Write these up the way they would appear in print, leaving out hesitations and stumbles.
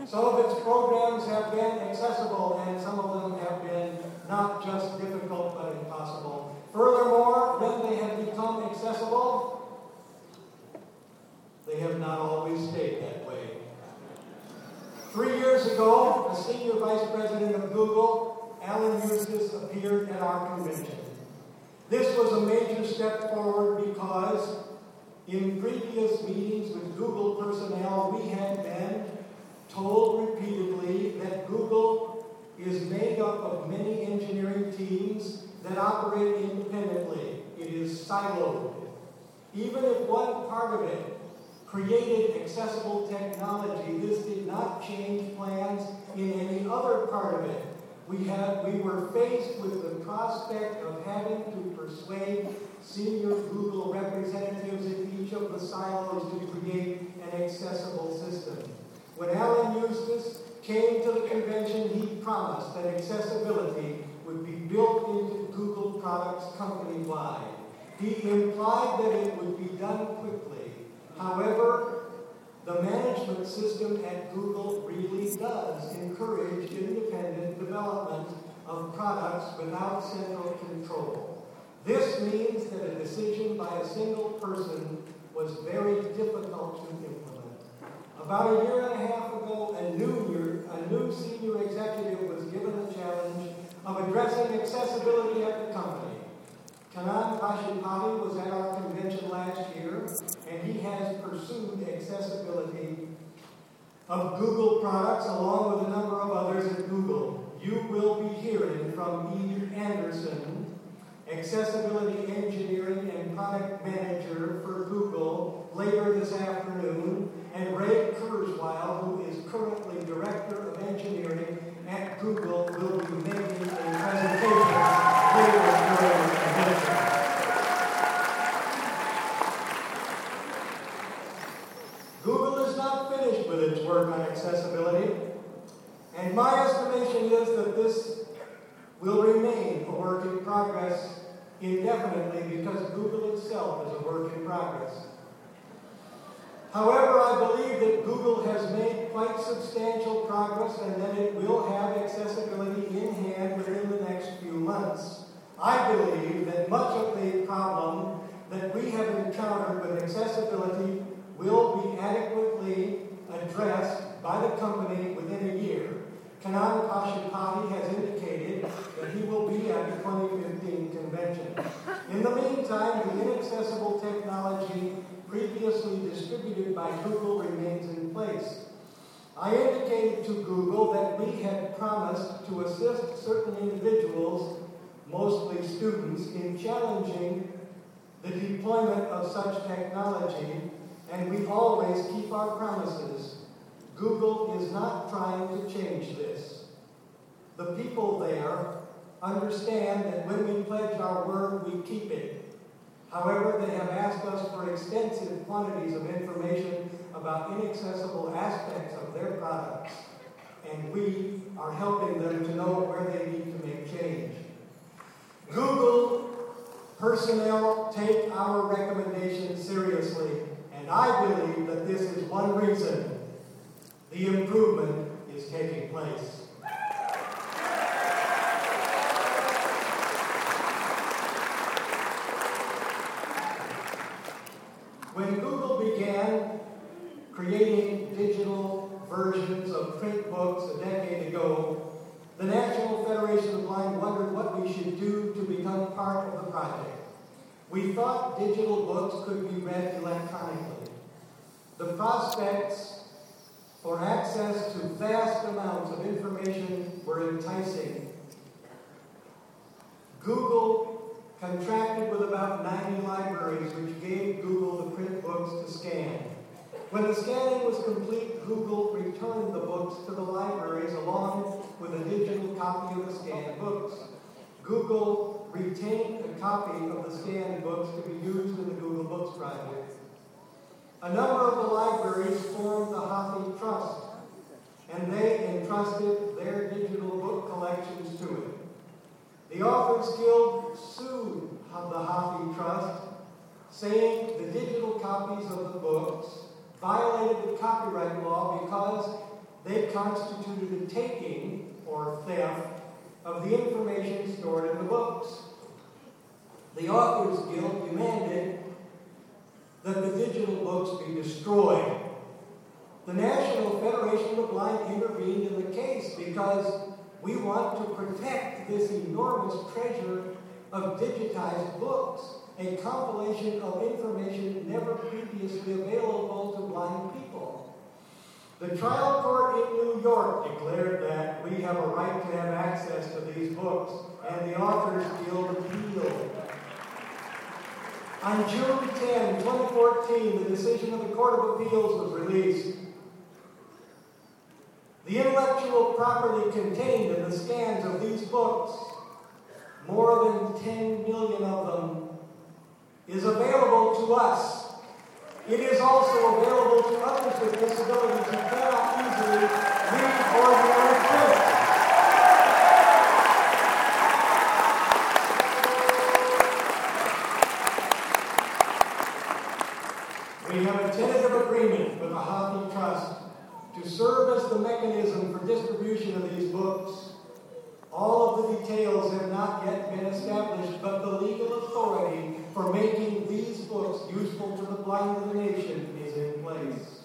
Some of its programs have been accessible, and some of them have been not just difficult but impossible. Furthermore, when they have become accessible, they have not always stayed that way. 3 years ago, a senior vice president of Google, Alan Eustace, appeared at our convention. This was a major step forward because in previous meetings with Google personnel, we had been told repeatedly that Google is made up of many engineering teams that operate independently. It is siloed. Even if one part of it created accessible technology, this did not change plans in any other part of it. We were faced with the prospect of having to persuade senior Google representatives in each of the silos to create an accessible system. When Alan Eustace came to the convention, he promised that accessibility would be built into Google products company-wide. He implied that it would be done quickly. However, the management system at Google really does encourage independent development of products without central control. This means that a decision by a single person was very difficult to implement. About a year and a half ago, a new senior executive was given the challenge of addressing accessibility at the company. Kannan Pashupati was at our convention last year, and he has pursued accessibility of Google products along with a number of others at Google. You will be hearing from Eve Anderson, Accessibility Engineering and Product Manager for Google, later this afternoon, and Ray Kurzweil, who is currently Director of Engineering at Google, will be making a presentation later during the convention. Google is not finished with its work on accessibility, and my estimation is that this will remain a work in progress indefinitely because Google itself is a work in progress. However, I believe that Google has made quite substantial progress and that it will have accessibility in hand within the next few months. I believe that much of the problem that we have encountered with accessibility will be adequately addressed by the company within a year. Kannan Pashupati has indicated that he will be at the 2015 convention. In the meantime, the inaccessible technology previously distributed by Google remains in place. I indicated to Google that we had promised to assist certain individuals, mostly students, in challenging the deployment of such technology, and we always keep our promises. Google is not trying to change this. The people there understand that when we pledge our word, we keep it. However, they have asked us for extensive quantities of information about inaccessible aspects of their products, and we are helping them to know where they need to make change. Google personnel take our recommendations seriously, and I believe that this is one reason the improvement is taking place. When Google began creating digital versions of print books a decade ago, the National Federation of Blind wondered what we should do to become part of the project. We thought digital books could be read electronically. The prospects for access to vast amounts of information were enticing. Google contracted with about 90 libraries, which gave Google the print books to scan. When the scanning was complete, Google returned the books to the libraries along with a digital copy of the scanned books. Google retained a copy of the scanned books to be used in the Google Books project. A number of the libraries formed the Hathi Trust, and they entrusted their digital book collections to it. The Authors Guild sued the Hathi Trust, saying the digital copies of the books violated the copyright law because they constituted a taking or theft of the information stored in the books. The Authors Guild demanded that the digital books be destroyed. The National Federation of the Blind intervened in the case because we want to protect this enormous treasure of digitized books, a compilation of information never previously available to blind people. The trial court in New York declared that we have a right to have access to these books, and the Authors Guild appealed. On June 10, 2014, the decision of the Court of Appeals was released. The intellectual property contained in the scans of these books, more than 10 million of them, is available to us. It is also available to others with disabilities who cannot easily read ordinary print. We have a tentative agreement with the Hockey Trust to serve as the mechanism for distribution of these books. All of the details have not yet been established, but the legal authority for making these books useful to the blind of the nation is in place.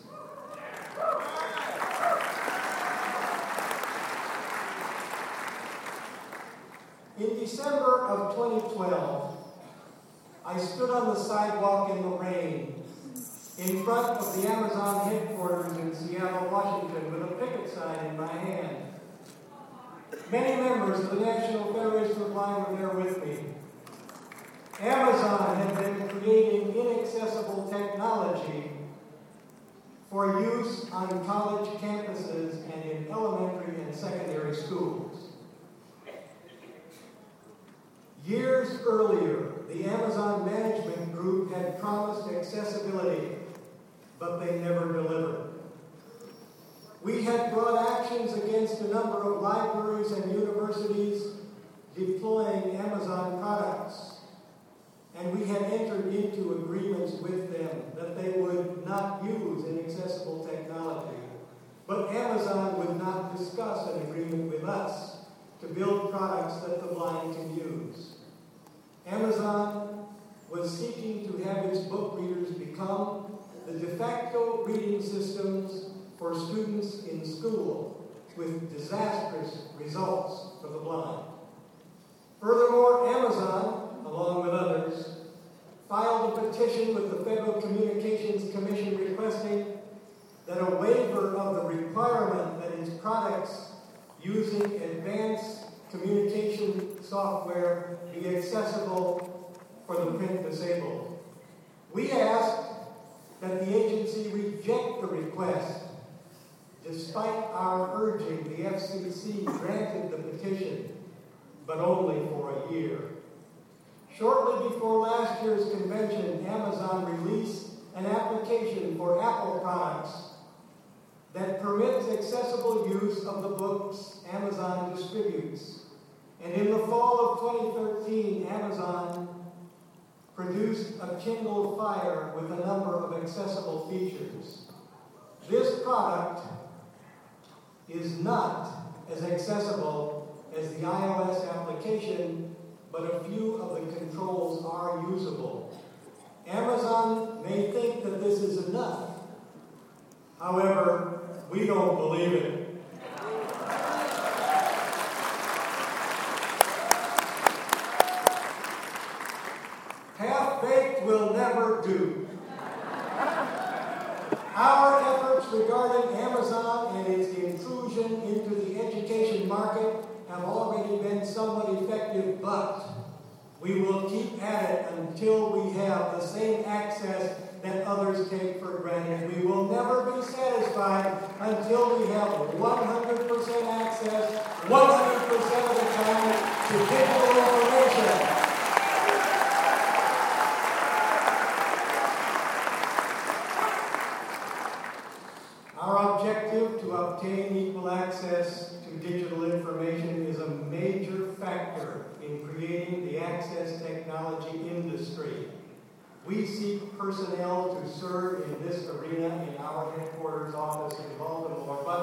In December of 2012, I stood on the sidewalk in the rain in front of the Amazon headquarters in Seattle, Washington, with a picket sign in my hand. Many members of the National Federation of the Blind were there with me. Amazon had been creating inaccessible technology for use on college campuses and in elementary and secondary schools. Years earlier, the Amazon Management Group had promised accessibility, but they never delivered. We had brought actions against a number of libraries and universities deploying Amazon products, and we had entered into agreements with them that they would not use inaccessible technology. But Amazon would not discuss an agreement with us to build products that the blind can use. Amazon was seeking to have its book readers become the de facto reading systems for students in school, with disastrous results for the blind. Furthermore, Amazon, along with others, filed a petition with the Federal Communications Commission requesting that a waiver of the requirement that its products using advanced communication software be accessible for the print disabled. We asked that the agency reject the request. Despite our urging, the FCC granted the petition, but only for a year. Shortly before last year's convention, Amazon released an application for Apple products that permits accessible use of the books Amazon distributes. And in the fall of 2013, Amazon produced a Kindle Fire with a number of accessible features. This product is not as accessible as the iOS application, but a few of the controls are usable. Amazon may think that this is enough. However, we don't believe it. Half-baked will never do. Our efforts regarding Amazon and its intrusion into the education market have already been somewhat effective, but we will keep at it until we have the same access that others take for granted. We will never be satisfied until we have 100% access, 100% of the time, to digital information. Our objective to obtain equal access to digital information is a major factor in creating the access technology industry. We seek personnel to serve in this arena in our headquarters office in Baltimore, but